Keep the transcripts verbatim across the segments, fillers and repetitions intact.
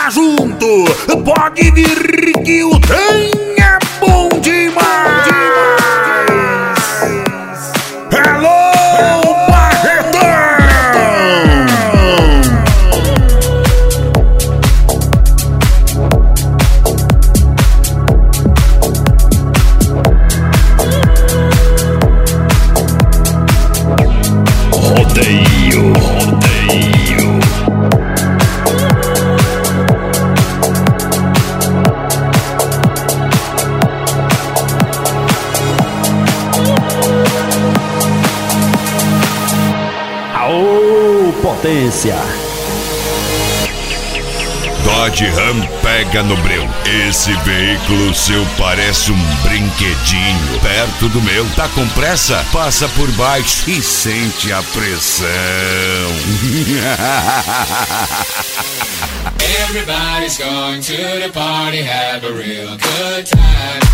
tá junto, pode vir que o trem é bom demais. Hello, Barretão! Rodeio, rodeio. Aô, potência! Dodge Ram pega no breu. Esse veículo seu parece um brinquedinho. Perto do meu, tá com pressa? Passa por baixo e sente a pressão. Everybody's going to the party, have a real good time.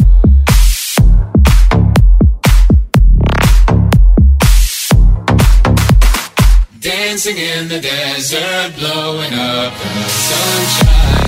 Dancing in the desert, blowing up the sunshine.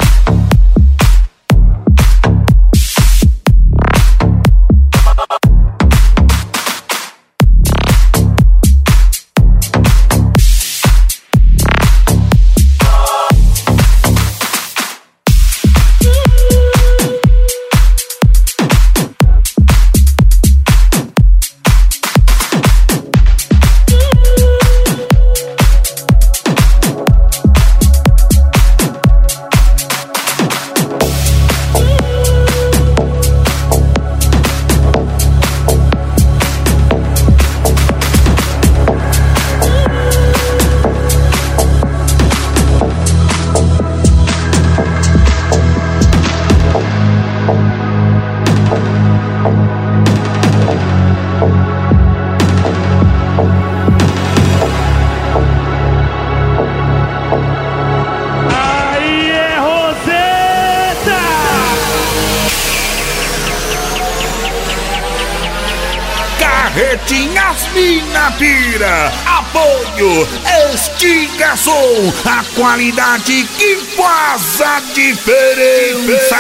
Carretinhas Mina Pira, apoio, Estigação, a qualidade que faz a diferença.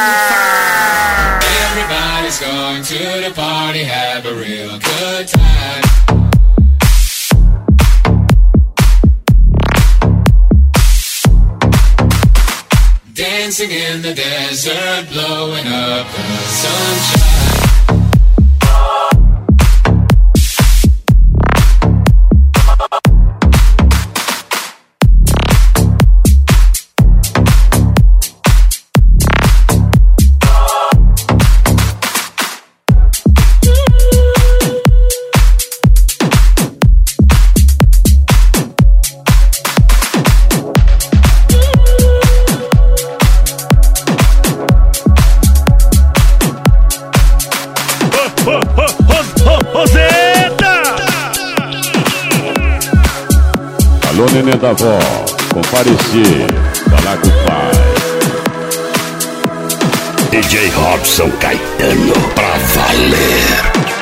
Everybody's going to the party, have a real good time. Dancing in the desert, blowing up the sunshine. Alô, neném da avó, comparecer, falar com o pai. D J Robson Caetano, pra valer.